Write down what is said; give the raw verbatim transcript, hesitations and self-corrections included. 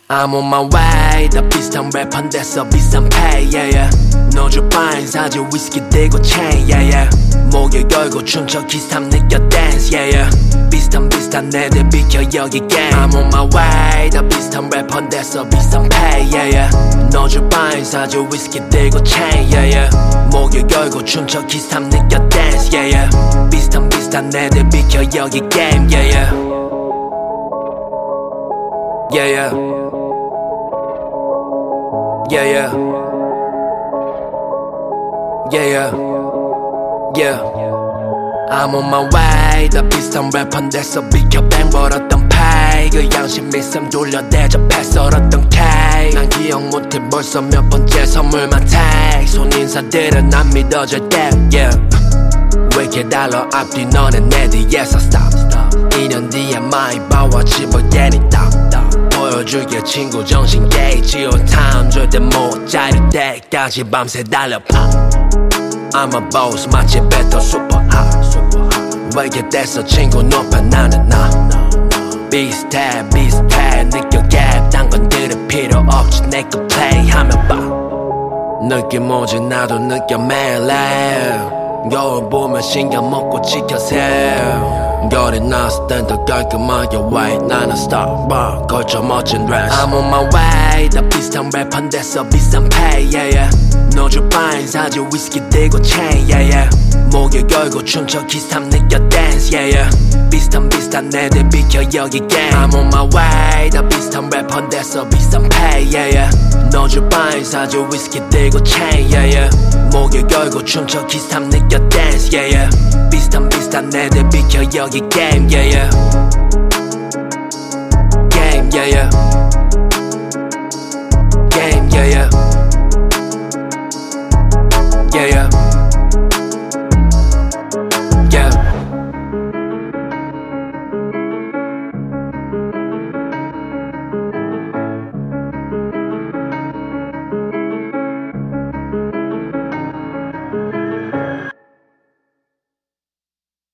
I'm on my way 다 비슷한 랩한데서 비싼 pay yeah, yeah. 노즐 파인 사지 위스키 들고 chain yeah, yeah. 목에 걸고 춤춰 키스함 느껴 dance yeah, yeah. 비슷한 비슷한 애들 비켜 여기 game I'm on my way 다 비슷한 랩한데서 비싼 pay yeah, yeah. 노즐 파인 사지 위스키 들고 chain yeah, yeah. 목에 걸고 춤춰 키스함 느껴 dance yeah, yeah. 비슷한 비슷한 애들 비켜 여기 game yeah, yeah. Yeah, yeah. Yeah, yeah. Yeah, yeah. Yeah. I'm on my way 다 비슷한 랩한데서 비켜 뱅 벌었던 pay 그 양심 있음 돌려 대접해 썰었던 K 난 기억 못해 벌써 몇 번째 선물만 take 손인사들은 안 믿어질 때 yeah. 왜 이렇게 달러 앞뒤 너는 내 뒤에서 stop, stop. 이 년 뒤에 많이 봐와 집어예니 stop, stop. 보여줄게 친구 정신 게이지 올 타임 절대 못 자릴 때까지 밤새 달려 I'm a boss 마치 better super hot 왜 이렇게 됐어 친구 높아 나는 나 비슷해 비슷해 느껴 gap 딴 건 들을 필요 없지 내거 play 하면 봐 느낌 오지 나도 느껴 매일 겨울 보면 신경 먹고 지켜세요 겨울이 나왔을 땐 더 깔끔하게 white 나는 star 걸쳐 멋진 dress I'm on my way 다 비슷한 랩한데서 비싼 pay yeah, yeah. 노즐 파인 사지 위스키 들고 chain yeah, yeah. 목에 걸고 춤춰 키스함 느껴 dance yeah, yeah. 비슷한 비슷한 애들 비켜 여기 game I'm on my way 다 비슷한 랩한데서 비싼 pay yeah, yeah. 노즐 파인 사지 위스키 들고 chain yeah, yeah. 목에 걸고 춤춰 키스함 느껴 dance yeah, yeah. 비슷한 비슷한 애들 비켜 여기 game yeah, yeah. Game yeah, yeah.